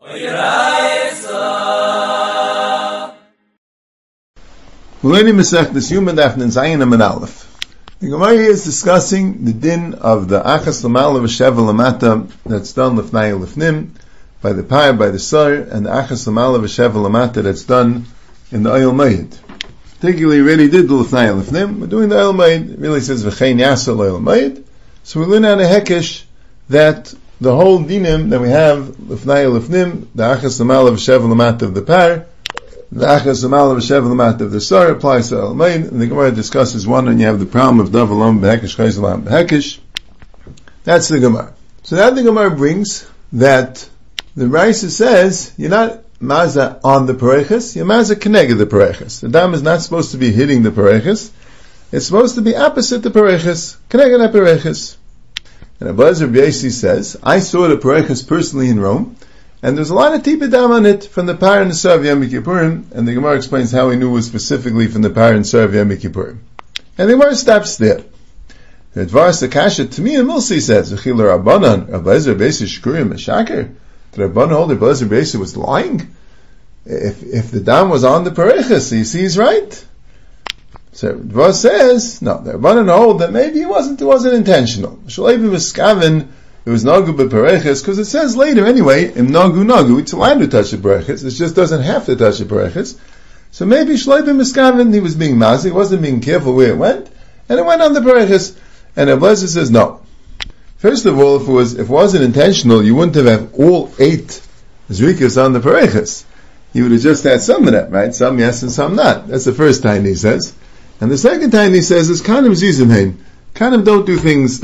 We're learning Masechtas Yuma Daf Zayin Amud Aleph. The Gemara here is discussing the din of the Achas L'Mala V'Sheva L'Mata that's done L'fnai L'Fnim by the Payah, by the Sar, and the Achas L'Mala V'Sheva L'Mata that's done in the Oyel Mayid. Particularly, really did the L'fnai L'Fnim. We're doing the Oyel Mayid. It really says V'chein Yasa L'Oyel Mayid. So we learn out of Hekesh that the whole dinim that we have L'fnai L'Fnim, the Achas L'Mala V'Sheva L'Mata of the Payah, the Achas L'Mala V'Sheva L'Mata of the Sar applies to Oyel Mayid, and the Gemara discusses one, and you have the problem of Dav Alom B'Hekesh Chayz Alom B'Hekesh. That's the Gemara. So now the Gemara brings that the Raisa says you're not maza on the pareches, you're maza keneged the pareches. The dam is not supposed to be hitting the pareches; it's supposed to be opposite the pareches, keneged the pareches. And Abelazar B'Yasi says, I saw the pareches personally in Rome, and there's a lot of tipa dam on it from the Par and the Sar of Yom Kippurim, and the Gemara explains how he knew it was specifically from the Par and Sar of Yom Kippurim. And the Gemara stops there. The Dvaras Akasha to me and Milsi says, V'chil Rabbanan, Abelazar B'Yasi Shkurim Meshaker. The Rabban hold that Abelazar B'Yasi was lying. If the dam was on the pareches, you see he's right. So Dvar says, no, the Rabban hold that maybe it wasn't intentional. Shalevi Miskavin, it was nagu b'pareches, because it says later anyway, im nagu, it's allowed to touch the pareches, it just doesn't have to touch the pareches. So maybe Shalevi Miskavin, he was being mazi, he wasn't being careful where it went, and it went on the pareches. And Abelazar says, no. First of all, if it wasn't intentional, you wouldn't have all 8 zrikas on the pareches. You would have just had some of them, right? Some yes and some not. That's the first time he says. And the second time he says is kind of zizimheim. Kind of don't do things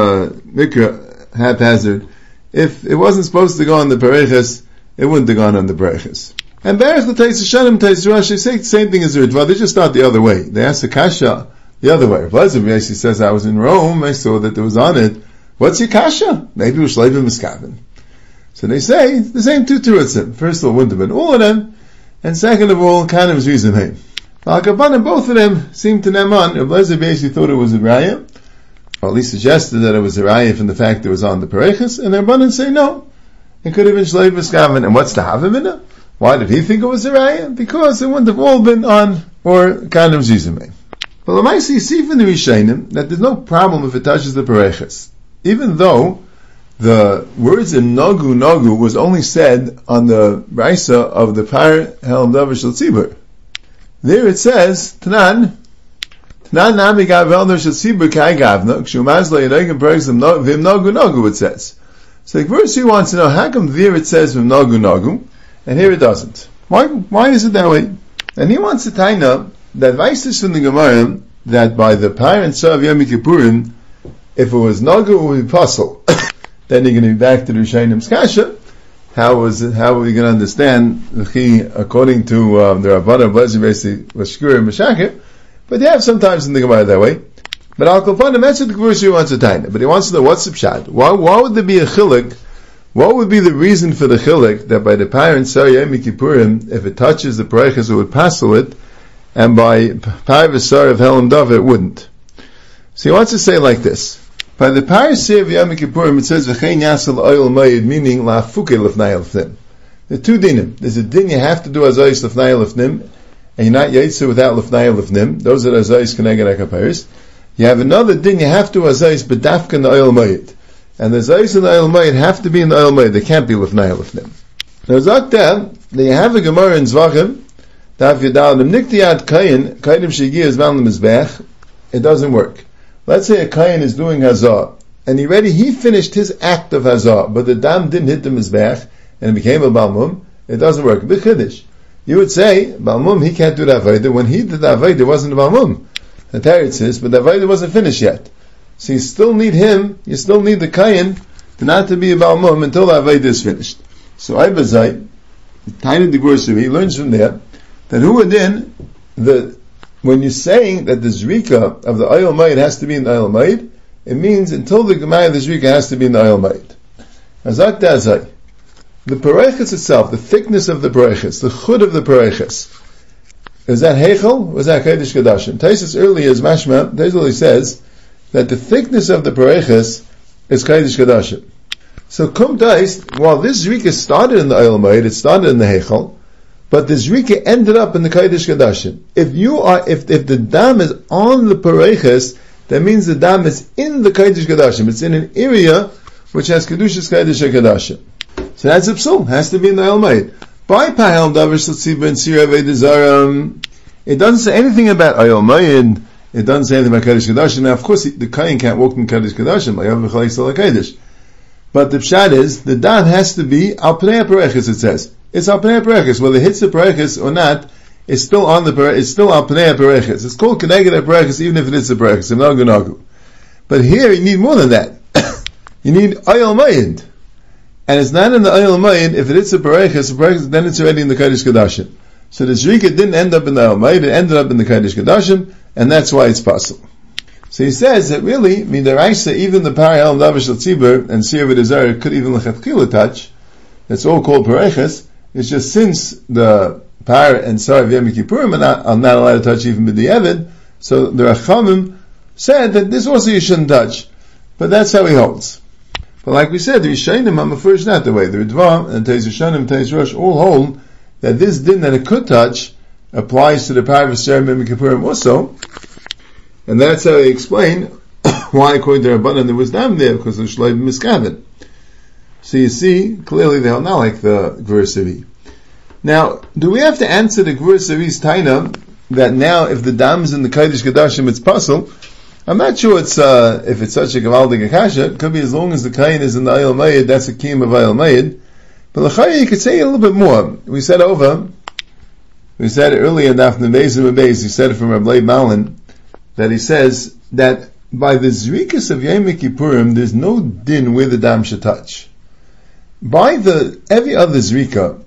mikra haphazard. If it wasn't supposed to go on the pareches, it wouldn't have gone on the pareches. And Berech l'Tais Hashanim Tais Rashi, they say the same thing as the Ritva. They just start the other way. They ask the Kasha the other way. Abelazar B'Yasi says, I was in Rome, I saw that there was on it. What's your kasha? Maybe it was Shleivim Miskavin. So they say, the same two terutzim. First of all, wouldn't have been all of them, and second of all, kind of zrizim. Al-Kabanim, both of them seem to Neman. Abelazar B'Yasi thought it was a raya, or at least suggested that it was a raya from the fact that it was on the pareches, and the Rabbanan say no. It could have been Shleivim Miskavin, and what's the havamina? Why did he think it was a raya? Because it wouldn't have all been on, or kind of zrizim. But Lamaisi, you see from the Rishonim that there's no problem if it touches the pareches. Even though the words in Nagu was only said on the Raisa of the Par Helm Davar Shel Tzibur. There it says, Tanan Nami Gav Helm Shel Tzibur Kai Gavna, Kshumaz La Yedegim Perek Vim Nagu it says. So the verse he wants to know, how come there it says Vim Nagu, and here it doesn't? Why is it that way? And he wants to tie up that Vaisis from the Gemara, that by the Par and Sar of Yom Kippurim, if it was Nagu, it would be puzzle. Then you're going to be back to the Rishonim Kasha. How are we going to understand according to the Rabbanan Abelazar B'Yasi was Shkur and Meshachir? But they have sometimes in the Gemara that way. But Al-Kapanim, that's what the verse he wants to tie. But he wants to know what's the pshat. Why would there be a chilik? What would be the reason for the chilik that by the Par and Sar Yom Kippurim, if it touches the pareches, it would puzzle it, and by Par v'Sar of Helm Davar it wouldn't? So he wants to say like this. By the Paraseh of Yom Kippurim, it says, V'chein yasel oyel mayid, meaning, la'afuke l'fnai l'fnim. There are 2 dinim. There's a din you have to do azayis l'fnai l'fnim, and you're not yaitzer without l'fnai l'fnim. Those are azayis keneged hakaparis. You have another din you have to do azayis b'dafka in the oyel mayid. And the azayis in the oyel mayid have to be in the oyel mayid. They can't be l'fnai l'fnim. Now, Zakta, you have a Gemara in Zvachim, Daf Yadal, Nimniktiyad kayin shigi is mal l'mizbech. It doesn't work. Let's say a Kayin is doing Hazah, and he finished his act of Hazah, but the dam didn't hit the Mizbech, and it became a Balmum, it doesn't work. B'chiddush. You would say, Balmum, he can't do the Avodah. When he did the Avodah, it wasn't a Balmum. The Teretz says, but the Avodah wasn't finished yet. So you still need the Kayin, not to be a Balmum until the Avodah is finished. So Ibazai, Tiny the Gursu, he learns from there, that who would then, when you're saying that the Zrika of the Oyel Mayid has to be in the Oyel Mayid, it means until the Gemara of the Zrika has to be in the Oyel Mayid. Azak Dazai. The Pareches itself, the thickness of the Pareches, the Chud of the Pareches, is that Heichel or is that Kodesh Kodashim? Taisus earlier is Mashma, Taisus says that the thickness of the Pareches is Kodesh Kodashim. So kum dais, while this zrika started in the Oil Moed, it started in the Heichal, but the zrika ended up in the Kodesh Kodashim. If the dam is on the Pareiches, that means the dam is in the Kodesh Kodashim. It's in an area which has Kedushas Kodesh Kodashim. So that's a psul, has to be in the Oil Moed. By Pahel Davar Shatziba and Sira Veidazaram, it doesn't say anything about Oil Moed. It doesn't say anything about Kodesh Kodashim. Now, of course, the Kayin can't walk in Kodesh Kodashim. But the pshat is, the dam has to be al pnei pareiches, it says. It's al pnei pareiches. Whether it hits the pareiches or not, it's still on it's still al pnei pareiches. It's called keneged pareiches even if it hits the pareiches. But here you need more than that. You need Oyel Moed. And it's not in the Oyel Moed, if it hits the pareiches, then it's already in the Kodesh Kodashim. So the zrika didn't end up in the Oyel Moed, it ended up in the Kodesh Kodashim, and that's why it's possible. So he says that really, midaraisa, even the parahel davish tzibur and sir v'dezar could even lechatchila touch. That's all called pareiches. It's just since the par and sar of Yom Kippurim are not allowed to touch even b'di'evid, so the Rachamim said that this also you shouldn't touch. But that's how he holds. But like we said, the Rishonim are first not the way. The Ritva and Teis Rishonim and Teis Rosh all hold that this din that it could touch applies to the par of sar of Yom Kippurim also. And that's how they explain why, according to Rabbanan, there was dam there, because of Shloim Miskaven. So you see, clearly they are not like the Gvur Savi. Now, do we have to answer the Gvur Savi's taina that now if the dam is in the Kodesh Kodashim it's puzzle? I'm not sure it's if it's such a Gavaldik Akasha. It could be as long as the Kain is in the Oyel Moed, that's a Kiyum of Oyel Moed. But L'chaya, you could say a little bit more. We said it earlier in Dafne Beis and Beis, we said it from Rabbi Malin, that he says that by the Zrikas of Yom Kippurim, there's no din where the dam should touch. By every other Zrika,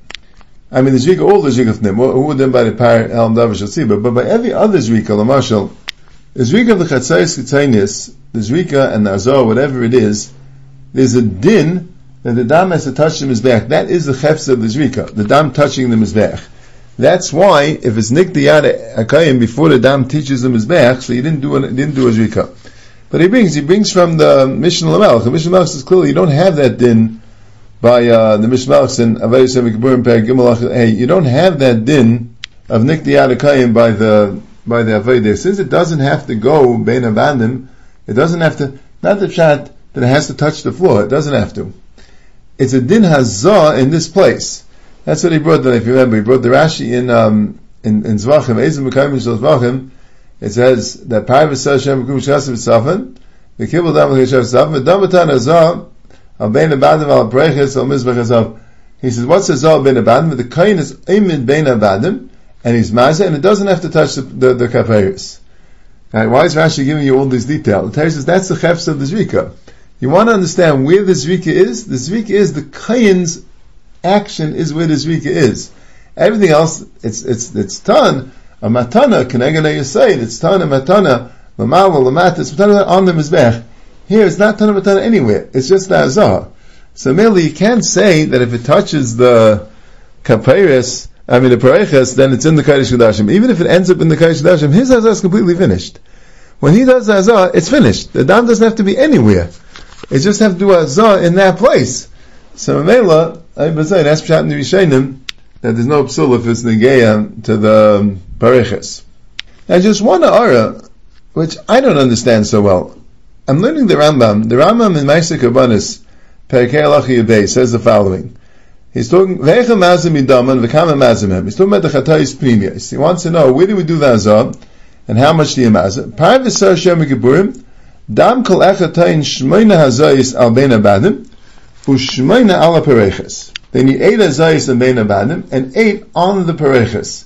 I mean the Zrika, all the Zrika of them, who then by the Par El Davish Tzibah, but by every other Zrika, Lamashal, the Zrika of the Chatzais Ketainis, the Zrika and the Azor, whatever it is, there's a din that the dam has to touch the Mizbech. That is the Chefs of the Zrika, the dam touching the Mizbech. That's why, if it's Nikdiyat Akayim before the dam teaches the Mizbech, so he didn't do a Zrika. But he brings from the Mishnah Lamelch. The Mishnah Lamelch says clearly you don't have that din by the Mishnah Lamelch in Avei Yisem Kibburim Perek Gimel. Hey, you don't have that din of Nikdiyat Akayim by the Avei. Since it doesn't have to go Bein Abandim, it doesn't have to, not the pshat that it has to touch the floor, it doesn't have to. It's a din hazah in this place. That's what he brought. If you remember, he brought the Rashi in Zvachim. Eizim Mekayim Shel Zvachim. It says that Parvus Hashem Kum Shasem Tzafin, the Kibbutz Dam L'Cheshav Tzafin, Damatan Azah Al Bein Abadim Al Preiches Al Mizbech Hazav. He says, what's Azah Bein Abadim? The Kain is Imid Bein Abadim, and he's Mazeh, and it doesn't have to touch the Kaperis. Right, why is Rashi giving you all these details? It says that's the Chefs of the Zrika. You want to understand where the Zrika is? The Zrika is the Kain's action is where the Zrika is. Everything else, it's Tan, a Matana, Kenegana Yisayid, it's Tan, a Matana, Lamal, Lamat, it's Matana on the Mizbech. Here it's not Tan, a Matana anywhere. It's just the Azah. So merely you can't say that if it touches the Kaperis, the Pareiches, then it's in the Kodesh Kodashim. Even if it ends up in the Kodesh Kodashim, his Azah is completely finished. When he does the Azah, it's finished. The dam doesn't have to be anywhere. It just have to do Azah in that place. So Mela, that's pshat in the Rishonim, that there's no psul if it's negeya to the pareiches. Now just one ara, which I don't understand so well. I'm learning the Rambam. The Rambam in Ma'aseh Karbanis, Perkei Halacha Yudei, says the following. He's talking, Ve'echa mazim idaman, v'kama mazim hem. He's talking about the chatayis pnimiyos. He wants to know, where do we do the azah, and how much do you mazim? Par v'sar shem Kippurim, dam kol echatayin shmeina hazayis al bein abadim, u'shmeina ala pareiches. Then he ate azayis and bein abadim, and ate on the pareiches.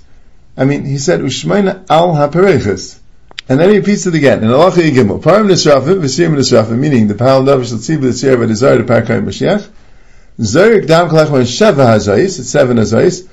He said, u'shmeina al ha-pareiches. And then he repeats it again. In Halacha Yigimel, parim nisrafim, v'sirim nisrafim, meaning the pal davish l'tziv l'tzir v'desire to parkay Mashiach, Zerik dam kolachman sheva hazayis, it's 7 hazayis,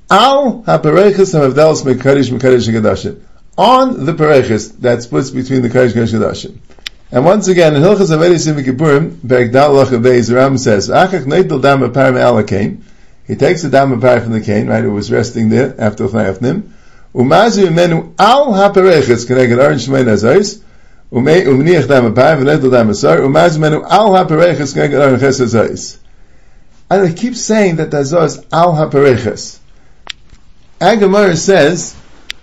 al ha-pareiches ha-mavdelos me-kadosh me-kadashim. On the pareiches, that splits between the kadosh and kadashim. And once again, in Hilchas Avei Yisem Kippurim, Perek Dal Lach Beis, the Rambam says, Achak neitel dam apar me'ala kain. He takes the dam apar from the kain, right, it was resting there after Chnei Afnim. Umazu imenu al ha-pareiches, keneged aron shmein hazayis, Umniach dam apar v'netel dam asar umaz menu al hapareches k'neged aron ches hazayis. And it keeps saying that the azar is al hapareches. Agamara says,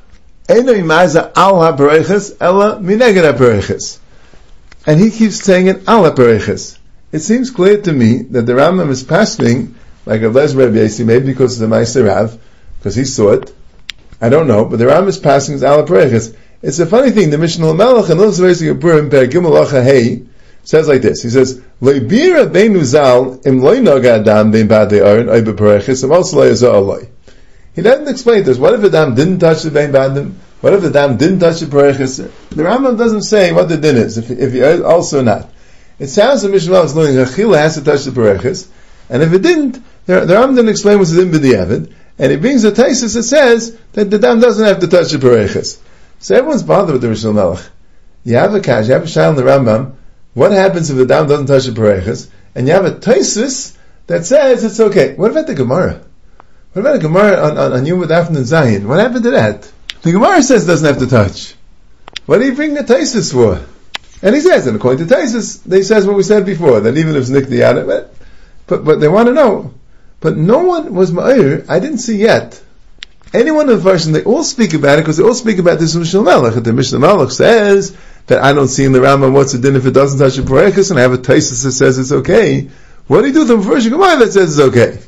Eino imaza al hapareches ela mineged hapareches. And he keeps saying it al hapareches. It seems clear to me that the Rambam is passing like a Les Reb Yasi, maybe because of the Meiser Rav, because he saw it. I don't know, but the Rambam is passing as al hapareches. It's a funny thing, the Mishnah L'Melech and Los Reis Yipurim Per Gimel Acha Hey says like this. He says, Le'bira beinu zal im loy noga adam bein badei aron oy bepareches im also loy azah aloi. He doesn't explain this. What if the dam didn't touch the bein badim? What if the dam didn't touch the pareches? The Rambam doesn't say what the din is, if he also not. It sounds that Mishnah is learning Achila has to touch the pareches, and if it didn't, the Rambam didn't explain what's the din b'diavad, and he brings a taisus that says that the dam doesn't have to touch the pareches. So everyone's bothered with the Rishon Melech. You have a kash, you have a shayla in the Rambam. What happens if the dam doesn't touch the pareches? And you have a taisus that says it's okay. What about the Gemara? What about the Gemara on Yom Daf and Zayin? What happened to that? The Gemara says it doesn't have to touch. What do you bring the taisus for? And he says, and according to taisus, they says what we said before, that even if it's nikdi out of it, but they want to know. But no one was ma'ir, I didn't see yet. Anyone in the version, they all speak about it because they all speak about this Mishnah Melech. The Mishnah Melech says that I don't see in the Rambam what's the din if it doesn't touch the pareches, and I have a taisus that says it's okay. What do you do with the version Gemara that says it's okay?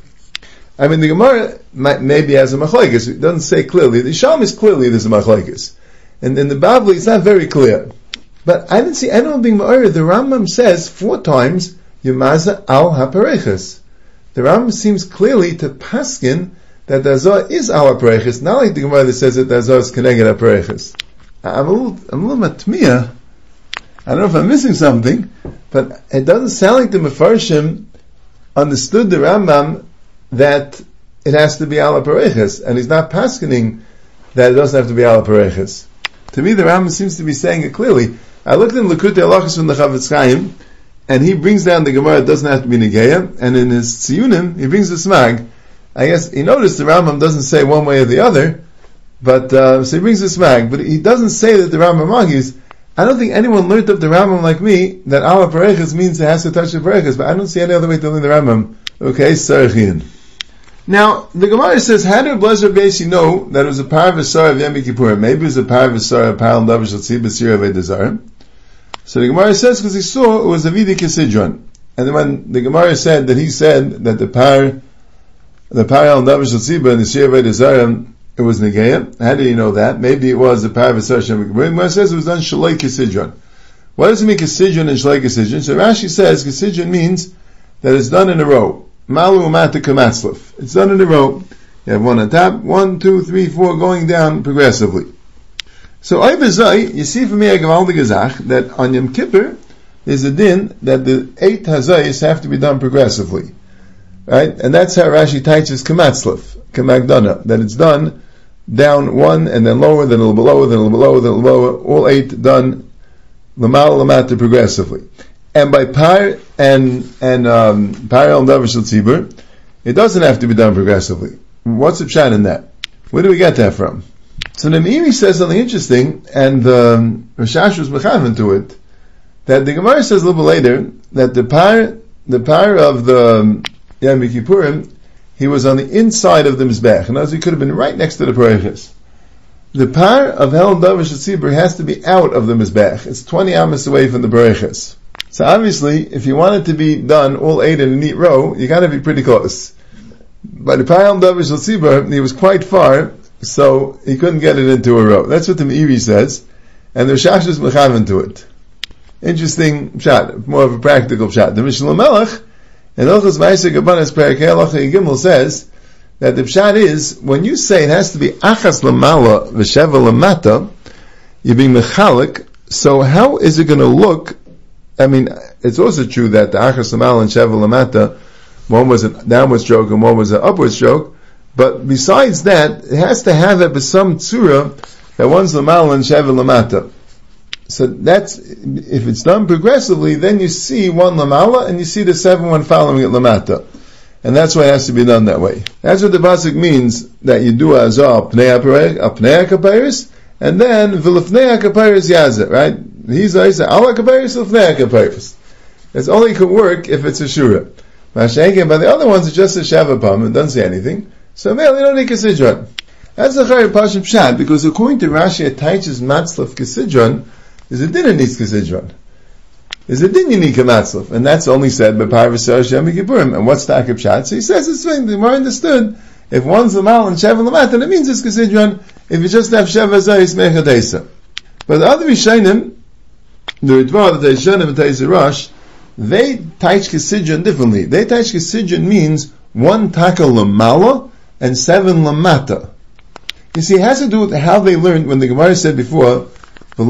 I mean, the Gemara maybe has a machlekes. It doesn't say clearly. The Shalom is clearly there's a machlekes, and in the Bavli it's not very clear. But I didn't see anyone being ma'ir. The Rambam says 4 times Yemaza al hapareches. The Rambam seems clearly to paskin that the azar is al hapareches, not like the Gemara that says that the azar is keneged hapareches. I'm a little matmiya. I don't know if I'm missing something, but it doesn't sound like the Mefarshim understood the Rambam that it has to be al hapareches, and he's not paskening that it doesn't have to be al hapareches. To me, the Rambam seems to be saying it clearly. I looked in Likutei Halachos from the Chavetz Chaim, and he brings down the Gemara, it doesn't have to be Negeya, and in his Tziyunim, he brings the Smag. I guess he noticed the Rambam doesn't say one way or the other, but so he brings the Smag, but he doesn't say that the Rambam argues. I don't think anyone learned of the Rambam like me, that Al HaPareches means it has to touch the Pareches, but I don't see any other way to learn the Rambam. Okay, Sarachin. Now, the Gemara says, how did Blazer Beisi know that it was a Par V'Sar of Yom Kippur? Maybe it was a Par V'Sar of Par L'Davar Shel Tzibah Sir Avei Dazar. So the Gemara says, because he saw it was a Vidi Kisidron. And then when the Gemara said that he said that the Par L'Davar Shel Tzibah and the Sir Avei Dazar, it was Negeya. How do you know that? Maybe it was the Par V'Sar of Yom Kippur. The Gemara says it was done Shalei Kisidron. What does it mean Kisidron and Shalei Kisidron? So Rashi says Kisidron means that it's done in a row. Malu umata kamatzlif. It's done in a row. You have one on top, 1, 2, 3, 4, going down progressively. So Oibazai, you see from here Gavaldi Gazach that on Yom Kippur there's a din that the 8 hazayis have to be done progressively, right? And that's how Rashi teaches kamatzlif, kamagdana, that it's done down 1 and then lower, then a little bit lower, then a little bit lower, then a little lower. All 8 done l'mal l'mata progressively. And by Par and Par al Davar Shel Tzibur, it doesn't have to be done progressively. What's the pshat in that? Where do we get that from? So the Meiri says something interesting, and Rashash was mechaven to it, that the Gemara says a little bit later that the par of the Yom Kippurim, he was on the inside of the Mizbech, and as he could have been right next to the Pareches. The par of Hel Davar Shel Tzibur has to be out of the Mizbech. It's 20 amas away from the Pareches. So obviously, if you want it to be done all 8 in a neat row, you gotta be pretty close. By the Par Al Davar Shel Tzibur, he was quite far, so he couldn't get it into a row. That's what the Meiri says, and the Rashash is mechaven to it. Interesting shot, more of a practical shot. The Mishnah Melech, in Ilchos Ma'aseh Gabanos Perek Halacha Gimel says that the pshat is, when you say it has to be Achas Lamala V'Sheva Lamata, you're being mechalik, so how is it going to look? I mean, it's also true that the Achas Lamal and Sheva Lamata, one was a downward stroke and one was an upward stroke, but besides that, it has to have it with some tzura that one's Lamal and Sheva Lamata. So that's, if it's done progressively, then you see one Lamala and you see the 7 one following it Lamata. And that's why it has to be done that way. That's what the pasuk means, that you do azah Pnei HaKapiris, and then V'lifnei HaKapiris Yazeh, right? He's ala kaperis lefnei kaperis. It's only could work if it's a shura. Mashenken, by the other ones, it's just a shavapam, it doesn't say anything. So male, you don't need Kesidron. That's a Chari Pashim Pshat, because according to Rashi, a Taich's Matzlaf Kesidron is a din that needs Kesidron. Is a din unique Matzlaf, and that's only said by Parvasar Shem Kippurim. And what's the Akib Pshat? So he says it's thing, the more understood, if one's Lamal and Sheva Lamat, then it means it's Kesidron. If you just have Sheva Zayis Mechadesa. But the other Rishonim, the Ritva, the Rishonim, and Taiz Rosh, they Taich Kesidron differently. They Taich Kesidron means one taka Lamala and 7 Lamata. You see, it has to do with how they learned when the Gemara said before, the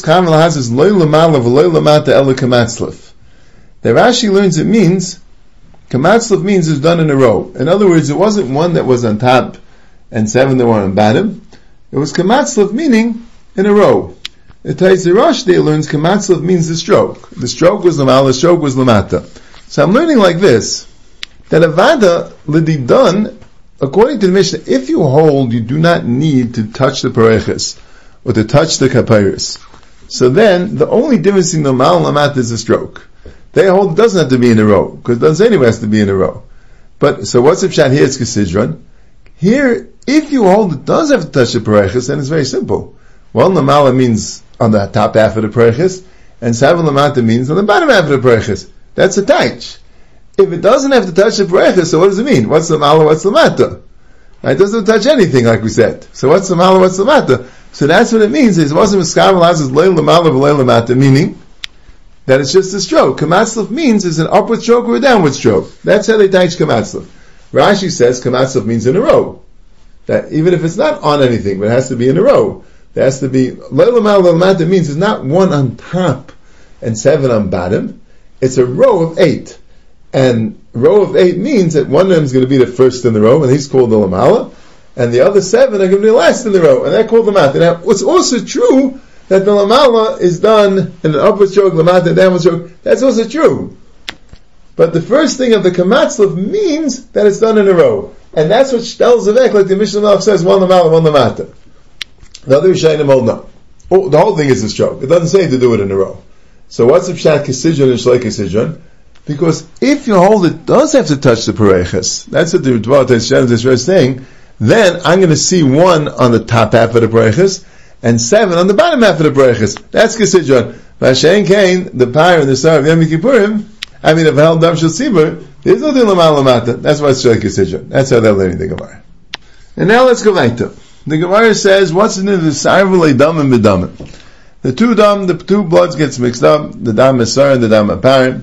Rashi learns it means, Kamatzlaf means it's done in a row. In other words, it wasn't one that was on top and 7 that were on bottom. It was Kamatzlaf meaning in a row. The Taiz Rosh there learns Kamatzlaf means the stroke. The stroke was Lamal, the stroke was Lamata. So I'm learning like this, that Avada L'Didan, according to the Mishnah, if you hold, you do not need to touch the pareches or to touch the kapiris. So then, the only difference in the mal and lamat is a stroke. They hold it doesn't have to be in a row, because it doesn't say anywhere it has to be in a row. But, so what's the pshat here? It's Kesidron. Here, if you hold it does have to touch the pareches, then it's very simple. Well, the mala means on the top half of the pareches, and 7 lamata means on the bottom half of the pareches. That's a taich. If it doesn't have to touch the pareches, so what does it mean? What's the mala, what's the mata? It doesn't touch anything, like we said. So what's the mala, what's the mata? So that's what it means. It wasn't miskavel as loy lamala v'loy lamata, meaning that it's just a stroke. Kamatzlaf means it's an upward stroke or a downward stroke. That's how they teach Kamatzlaf. Rashi says Kamatzlaf means in a row. That even if it's not on anything, but it has to be in a row. There has to be loy lamala v'loy lamata means it's not 1 on top and 7 on bottom. It's a row of 8. And row of 8 means that one of them is going to be the first in the row, and he's called the Lamala, and the other 7 are going to be the last in the row, and they're called the Mata. Now, what's also true, that the Lamala is done in an upward stroke, Lamata, and downward stroke, that's also true. But the first thing of the Kamatzlaf means that it's done in a row. And that's what Shtel Zavek, like the Mishnah Malach says, 1 Lamala, 1 Lamata. The other Rishayim hold no. Oh, the whole thing is a stroke. It doesn't say to do it in a row. So what's the Pshat Kesidron and Shlei Kesidron? Because if you hold it does have to touch the pareches, that's what the Ritva is saying, then I'm going to see 1 on the top half of the pareches, and 7 on the bottom half of the pareches. That's Kesidron. Vashen Kain, the Pyre and the Sar of Yom Kippurim, of Hel Dam Shel Tzibur, there's no Lamal Lamata. That's why it's Shlei Kesidron. That's how they're learning the Gemara. And now let's go weiter. The Gemara says, what's the name of the Sarvulei Dam and Bedamim? The two bloods gets mixed up, the Dam Mesar and the Dam Apparent.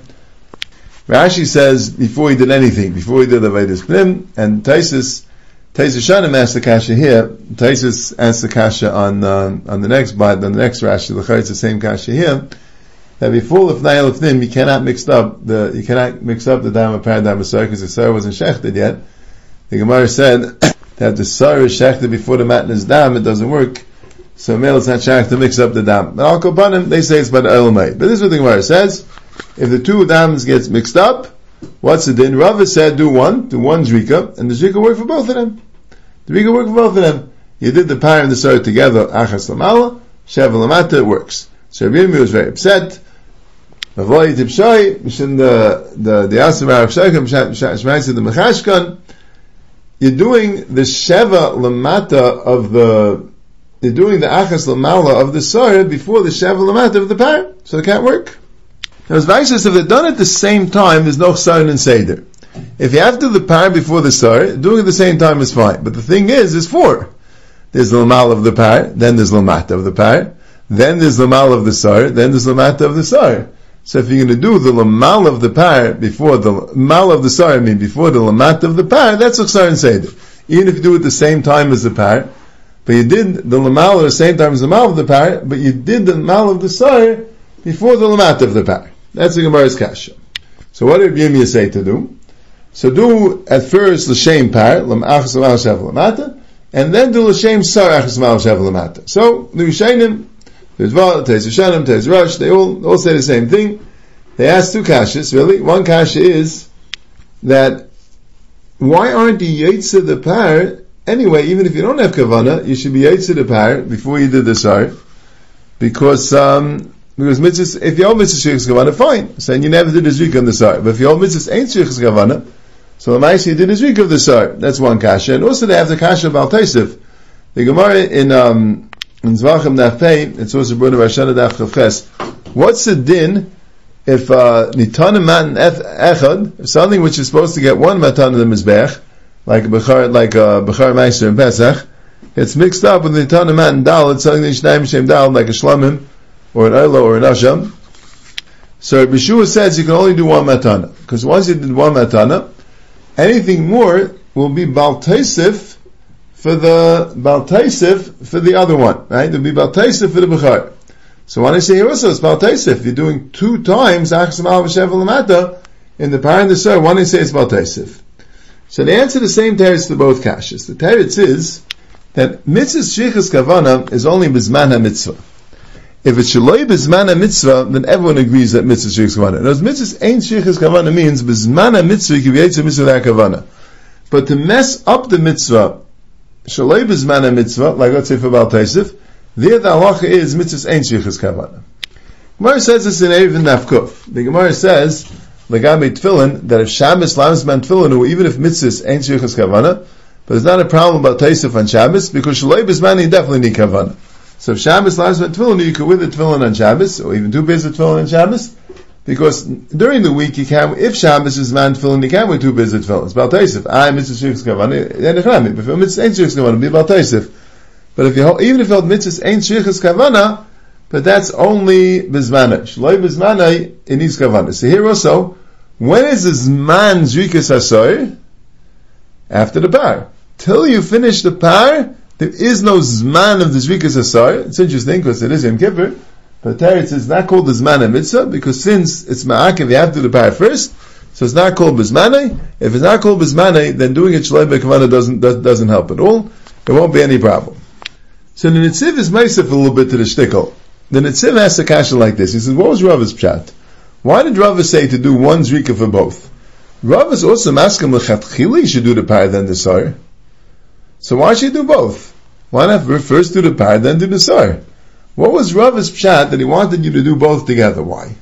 Rashi says, before he did anything, before he did the Vedas Pnim, and Taisus Shanim asked the kasha here, Taisus asked the kasha on the next Rashi, it's the same kasha here, that before Lefnai Lefnim, you cannot mix up the Dam Apparent Dam Mesar, because the Sar wasn't shechted yet. The Gemara said, that the Sar is shechted before the Matnas Dam, it doesn't work. So male is not shach to mix up the dam. But Al Kopanim, they say it's by the Elamite. But this is what the Gemara says. If the two dams gets mixed up, what's the din? Rava said do one zrika, and the zrika work for both of them. The zrika work for both of them. You did the Pyre and the Sar together, Achas Lamala, Sheva Lamata, it works. So Rabbi Yirmiyah was very upset. Mavoi Tipshai, Mishin the Asamar of Shaikham, Shmaisa the Mechashkan, you're doing the Sheva Lamata of you're doing the Achas Lamala of the Sar before the Sheva Lamata of the Pyre. So it can't work. Now, as Vaishas says, if they're done at the same time, there's no Chsaron and Seder. If you have to do the Pyre before the Sar, doing it at the same time is fine. But the thing is, there's 4. There's the Lamal of the Pyre, then there's Lamata of the Pyre, then there's Lamal of the Sar, then there's Lamata of the Sar. So if you're going to do the Lamal of the Pyre before the Mal of the Sar, before the Lamata of the Pyre, that's Chsaron and Seder. Even if you do it at the same time as the Pyre, but you did the Lamal at the same time as the Mal of the Pyre, but you did the Mal of the Sar before the Lamata of the Pyre. That's the Gemara's kasha. So what did Yirmiyah say to do? So do at first l'shem Pyre, l'm'achas l'mal shev l'mata, and then do l'shem Sar achas l'mal shev l'mata. So the Rishayim, there's Val, Teiz Rishonim, Teiz Rosh, they all say the same thing. They ask 2 kashas, really. One kasha is that why aren't you Yetzer the Pyre? Anyway, even if you don't have Kavana, you should be Yetzer the Pyre before you did the Sar, because Because mitzvahs, if you hold mitzvahs sheikhs kavana, fine. So you never did a zrika on the sar. But if you hold mitzvahs ain't sheikhs kavana, so the Maisi did a zrika of the sar. That's one kasha. And also they have the kasha of Al Taisif. The Gemara in Zvachim Daf Pei, it's also brought in Rashana Daf Chavches. What's the din if nitana matan echad, if something which is supposed to get one matan of the mizbech, like Bechar Meiser and Pesach, it's mixed up with nitana matan dal, it's something that Shnayim Shem dal, like a shlamim, or an oilo, or an asham. So Bishua says you can only do one matana, because once you did one matana, anything more will be Bal Taisif for the other one, right? It'll be Bal Taisif for the Bechar. So when I say here also, it's Bal Taisif. You're doing 2 times Achas Mal V'Shevel Lamata in the Par and the Sar. When I say it's Bal Taisif. So they answer the same teretz to both kashas. The teretz is that mitzvah sheikhus kavana is only bizman ha-mitzvah. If it's shaloi bizman ha-mitzvah, then everyone agrees that mitzvah sheikhus kavana. Now, mitzvah ain't sheikhus kavana means bizman ha-mitzvah kiviyetza mitzvah kavana. But to mess up the mitzvah, shaloi bizman ha-mitzvah, like let's say for Bal Taisif, there the halacha is mitzvahs ain't sheikhus kavana. Gemara says this in Erev Nafkuf. The Gemara says, Lagabe Tefillin, that if Shabbos lams man Tefillin, or even if mitzvahs ain't sheikhus kavana, but there's not a problem about Taisif on Shabbos, because shaloi bizman you definitely need kavana. So if Shabbos lams man Tefillin, you could wear the Tefillin on Shabbos, or even 2 pairs of Tefillin on Shabbos, because during the week you can, if Shabbos is man Tefillin, you can wear 2 pairs of Tefillin. It's Bal Taisif. Mitzvah sheikhus kavana, then echnami. If mitzvah ain't sheikhus kavana, it'll be Bal Taisif. But if you hold, even if you hold mitzvahs ain't sheikhus kavana, but that's only bizmana. Shloi bizmana, it needs kavana. So here also, when is the zman zrikas asor? After the par. Till you finish the par, there is no zman of the zrikas asor. It's interesting because it is Yom Kippur, but Teretz is not called the zman mitzvah because since it's ma'akev, you have to do the par first, so it's not called bizmana. If it's not called bizmana, then doing it shloi b'kavana doesn't help at all. There won't be any problem. So the Netziv is meisef a little bit to the shtickle. The Netziv asks a kasha like this. He says, what was Rava's pshat? Why did Rava say to do one zrika for both? Rava's also maskim l'chatchila, you should do the par then the sar. So why should you do both? Why not first do the par then do the sar? What was Rava's pshat that he wanted you to do both together? Why?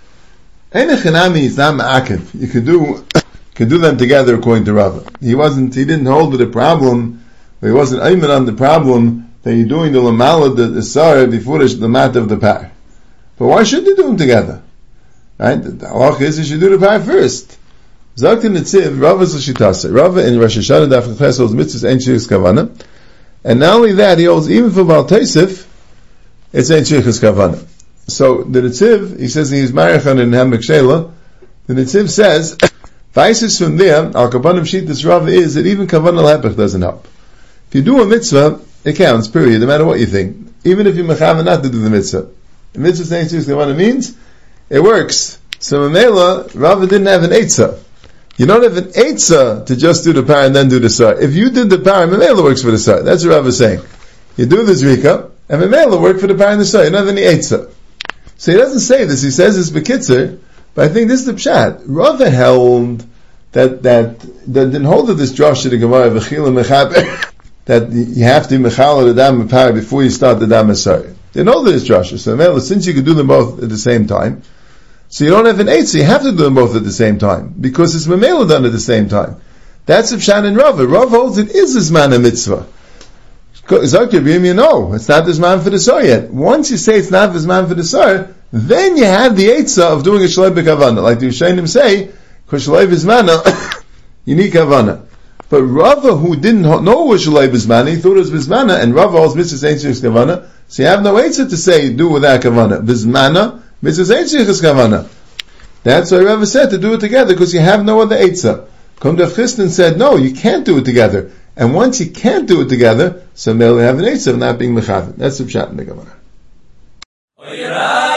Ein echanami is not ma'akev. You could do them together according to Rava. He didn't hold with the problem, or he wasn't aimed on the problem that you're doing the lamala, the sar, before the mat of the par. But why should you do them together? Right? The halach is you should do the par first. Zakt in the Tziv, Rava Zashitasa. Rava in Rosh Hashanah Daf Ches holds mitzvahs ain't sheikhus kavana. And not only that, he holds even for Bal Taisif, it's ain't sheikhus kavana. So the Tziv, he says in his Marachan in Hamek Shela, the Tziv says, Vaisis from there, Al Kapanim Shitas Rava is that even kavana lepech doesn't help. If you do a mitzvah, it counts, period, no matter what you think. Even if you mechavan not to do the mitzvah. The mitzvah saying sheikhus kavana means, it works. So Mamela, Rava didn't have an eitzah. You don't have an eitzah to just do the par and then do the sar. If you did the par, Mamela works for the sar. That's what Rava is saying. You do the zrika, and Mamela work for the par and the sar. You don't have any eitzah. So he doesn't say this, he says this bekitzer, but I think this is the pshat. Rava held that didn't hold of this drosh to the Gemara, v'chila mechaber, that you have to mechala the dam par before you start the dam sar. They know this drasha. So since you could do them both at the same time, so you don't have an eitzah, you have to do them both at the same time, because it's memela done at the same time. That's the pshat in Rava. Rava holds it is this man a mitzvah. No, it's not this man for the sar yet. Once you say it's not this man for the sar, then you have the eitzah of doing a shaloi b'kavana. Like the Yishayim say, because shaloi b'zmana, you need kavana. But Rava, who didn't know it was shaloi b'zmana, he thought it was b'zmana, and Rava holds mitzvahs ain't sheikhus kavana, so you have no eitzah to say do without kavana. B'zmana, mitzvahs ain't sheikhus kavana. That's why Rava said to do it together, because you have no other eitzah. Kom Rav Chisda said, no, you can't do it together. And once you can't do it together, so they'll have an eitzah of not being mechavan. That's the pshat in the Gemara.